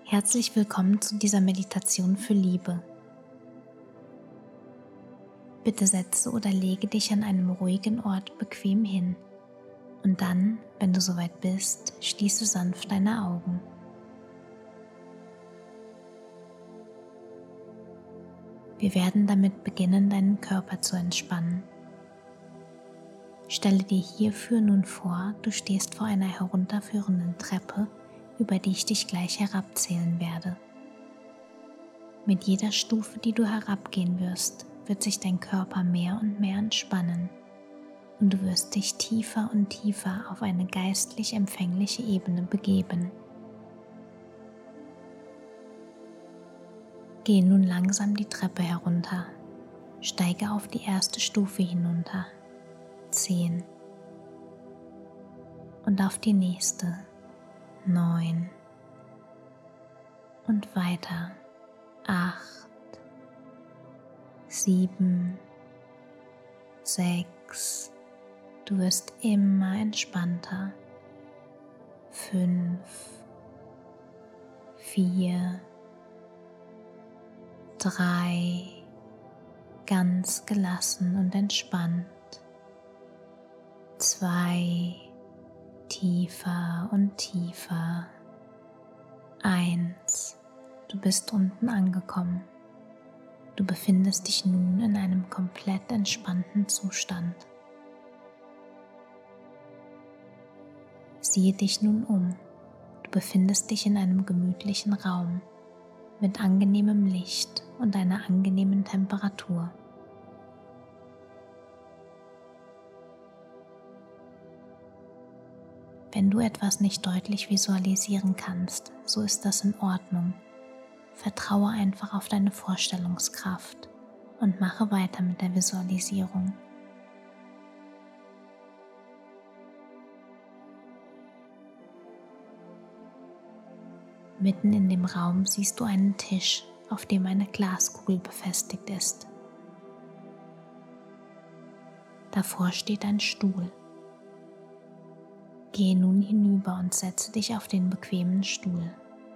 Herzlich willkommen zu dieser Meditation für Liebe. Bitte setze oder lege dich an einem ruhigen Ort bequem hin und dann, wenn du soweit bist, schließe sanft deine Augen. Wir werden damit beginnen, deinen Körper zu entspannen. Stelle dir hierfür nun vor, du stehst vor einer herunterführenden Treppe, über die ich dich gleich herabzählen werde. Mit jeder Stufe, die du herabgehen wirst, wird sich dein Körper mehr und mehr entspannen und du wirst dich tiefer und tiefer auf eine geistlich empfängliche Ebene begeben. Gehe nun langsam die Treppe herunter, steige auf die erste Stufe hinunter, 10 und auf die nächste, 9 und weiter, 8, 7, 6, du wirst immer entspannter, 5, 4, 3, ganz gelassen und entspannt, 2, tiefer und tiefer, 1, du bist unten angekommen. Du befindest dich nun in einem komplett entspannten Zustand. Siehe dich nun um. Du befindest dich in einem gemütlichen Raum mit angenehmem Licht und einer angenehmen Temperatur. Wenn du etwas nicht deutlich visualisieren kannst, so ist das in Ordnung. Vertraue einfach auf deine Vorstellungskraft und mache weiter mit der Visualisierung. Mitten in dem Raum siehst du einen Tisch, auf dem eine Glaskugel befestigt ist. Davor steht ein Stuhl. Gehe nun hinüber und setze dich auf den bequemen Stuhl.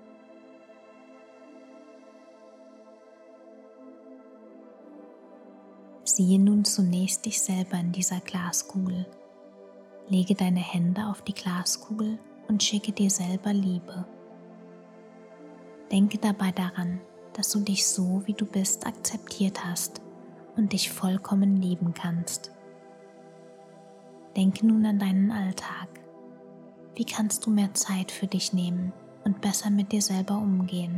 Siehe nun zunächst dich selber in dieser Glaskugel. Lege deine Hände auf die Glaskugel und schicke dir selber Liebe. Denke dabei daran, dass du dich so, wie du bist, akzeptiert hast und dich vollkommen lieben kannst. Denke nun an deinen Alltag. Wie kannst du mehr Zeit für dich nehmen und besser mit dir selber umgehen?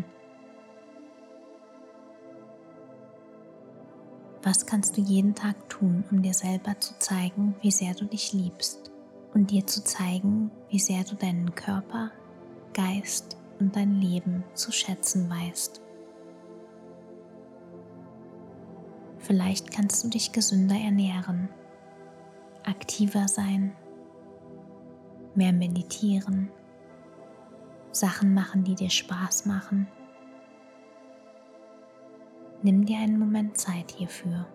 Was kannst du jeden Tag tun, um dir selber zu zeigen, wie sehr du dich liebst und dir zu zeigen, wie sehr du deinen Körper, Geist und dein Leben zu schätzen weißt? Vielleicht kannst du dich gesünder ernähren, aktiver sein, mehr meditieren, Sachen machen, die dir Spaß machen. Nimm dir einen Moment Zeit hierfür.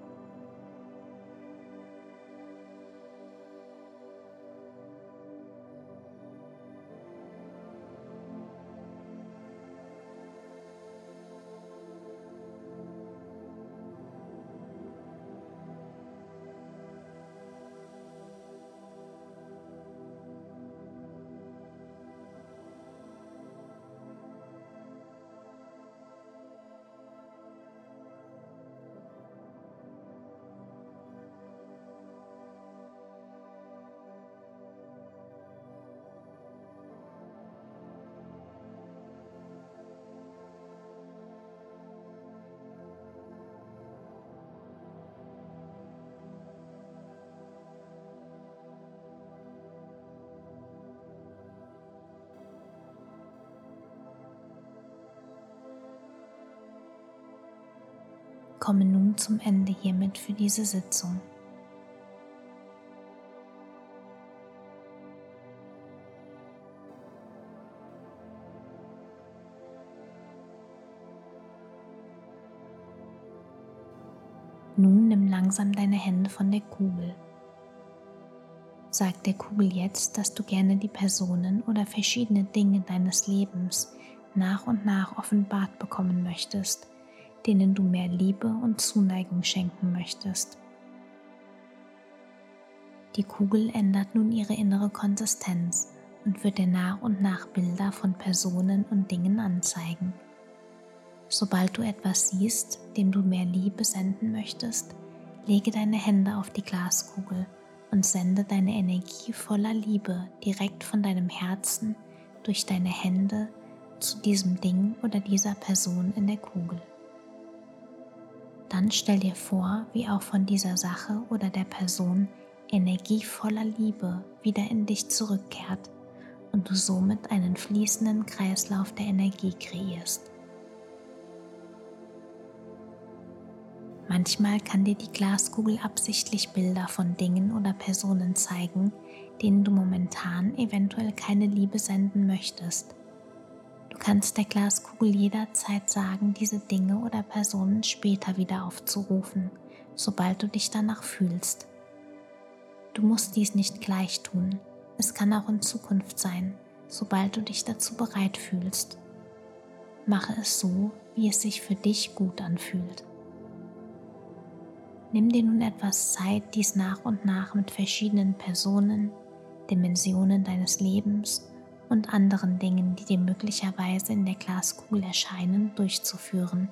Komme nun zum Ende hiermit für diese Sitzung. Nun nimm langsam deine Hände von der Kugel. Sag der Kugel jetzt, dass du gerne die Personen oder verschiedene Dinge deines Lebens nach und nach offenbart bekommen möchtest, denen du mehr Liebe und Zuneigung schenken möchtest. Die Kugel ändert nun ihre innere Konsistenz und wird dir nach und nach Bilder von Personen und Dingen anzeigen. Sobald du etwas siehst, dem du mehr Liebe senden möchtest, lege deine Hände auf die Glaskugel und sende deine Energie voller Liebe direkt von deinem Herzen durch deine Hände zu diesem Ding oder dieser Person in der Kugel. Dann stell dir vor, wie auch von dieser Sache oder der Person Energie voller Liebe wieder in dich zurückkehrt und du somit einen fließenden Kreislauf der Energie kreierst. Manchmal kann dir die Glaskugel absichtlich Bilder von Dingen oder Personen zeigen, denen du momentan eventuell keine Liebe senden möchtest. Du kannst der Glaskugel jederzeit sagen, diese Dinge oder Personen später wieder aufzurufen, sobald du dich danach fühlst. Du musst dies nicht gleich tun, es kann auch in Zukunft sein, sobald du dich dazu bereit fühlst. Mache es so, wie es sich für dich gut anfühlt. Nimm dir nun etwas Zeit, dies nach und nach mit verschiedenen Personen, Dimensionen deines Lebens und anderen Dingen, die dir möglicherweise in der Glaskugel erscheinen, durchzuführen.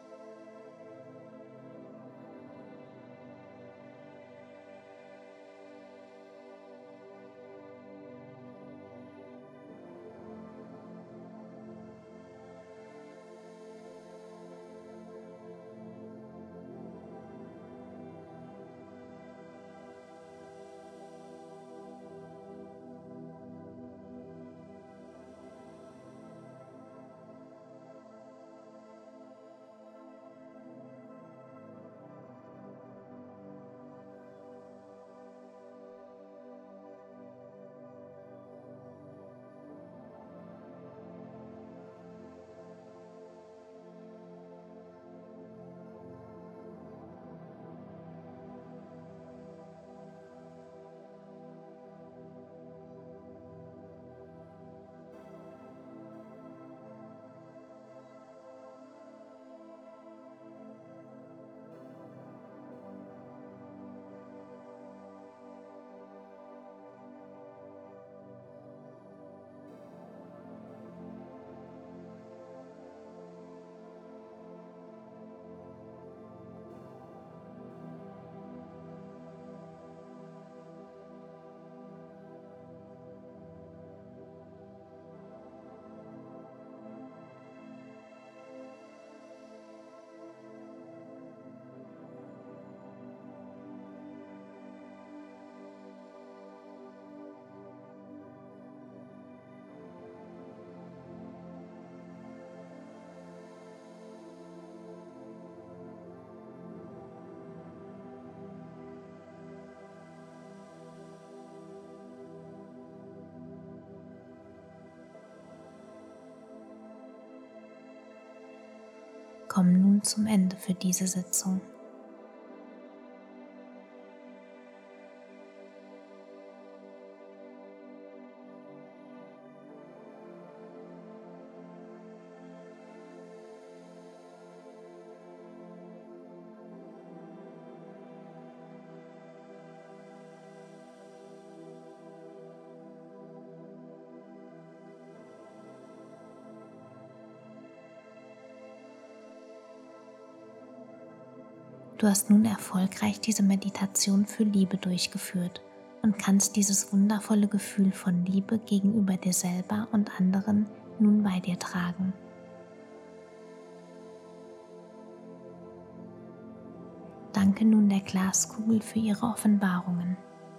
Komm nun zum Ende für diese Sitzung. Du hast nun erfolgreich diese Meditation für Liebe durchgeführt und kannst dieses wundervolle Gefühl von Liebe gegenüber dir selber und anderen nun bei dir tragen. Danke nun der Glaskugel für ihre Offenbarungen.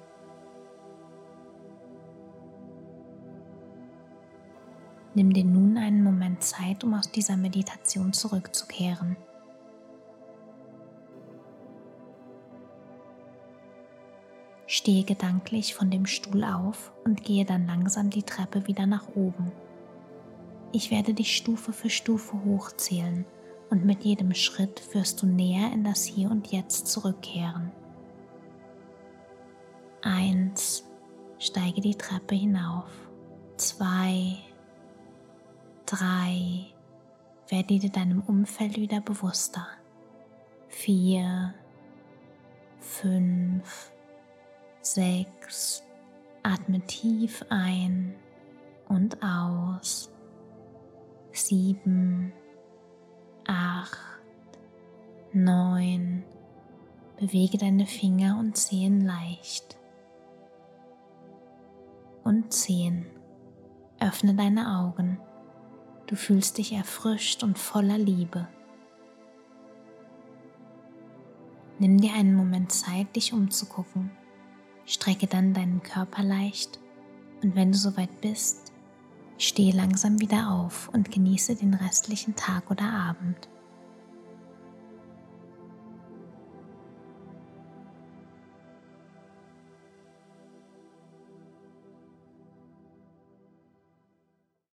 Nimm dir nun einen Moment Zeit, um aus dieser Meditation zurückzukehren. Stehe gedanklich von dem Stuhl auf und gehe dann langsam die Treppe wieder nach oben. Ich werde dich Stufe für Stufe hochzählen und mit jedem Schritt wirst du näher in das Hier und Jetzt zurückkehren. 1. Steige die Treppe hinauf. 2, 3, werde dir deinem Umfeld wieder bewusster. 4, 5, 6, atme tief ein und aus. 7, 8, 9, bewege deine Finger und Zehen leicht. Und 10, öffne deine Augen. Du fühlst dich erfrischt und voller Liebe. Nimm dir einen Moment Zeit, dich umzugucken. Strecke dann deinen Körper leicht und wenn du soweit bist, stehe langsam wieder auf und genieße den restlichen Tag oder Abend.